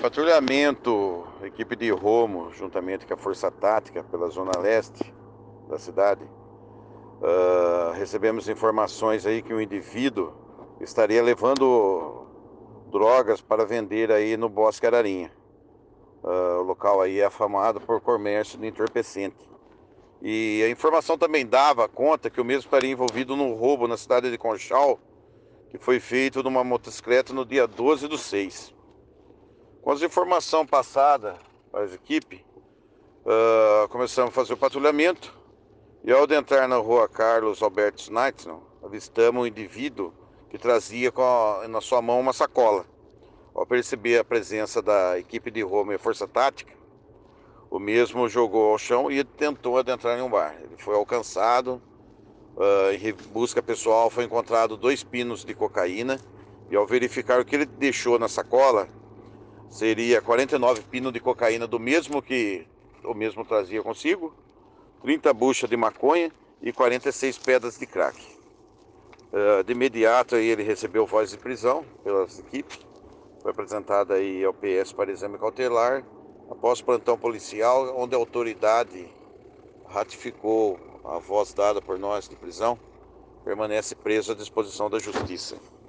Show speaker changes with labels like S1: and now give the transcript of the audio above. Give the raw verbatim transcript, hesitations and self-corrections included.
S1: Patrulhamento, equipe de Romo, juntamente com a Força Tática pela zona leste da cidade, uh, recebemos informações aí que um indivíduo estaria levando drogas para vender aí no Bosque Ararinha. Uh, o local aí é afamado por comércio de entorpecente. E a informação também dava conta que o mesmo estaria envolvido num roubo na cidade de Conchal, que foi feito numa motocicleta no dia doze do seis. Com as informações passadas para a equipe, uh, começamos a fazer o patrulhamento e ao adentrar na rua Carlos Alberto Schneitzer, avistamos um indivíduo que trazia com a, na sua mão uma sacola. Ao perceber a presença da equipe de Roma e Força Tática, o mesmo jogou ao chão e tentou adentrar em um bar. Ele foi alcançado, uh, em busca pessoal foi encontrado dois pinos de cocaína e ao verificar o que ele deixou na sacola, seria quarenta e nove pinos de cocaína do mesmo que o mesmo trazia consigo, trinta buchas de maconha e quarenta e seis pedras de crack. Uh, de imediato aí ele recebeu voz de prisão pelas equipes, foi apresentado aí ao P S para exame cautelar, após plantão policial, onde a autoridade ratificou a voz dada por nós de prisão, permanece preso à disposição da justiça.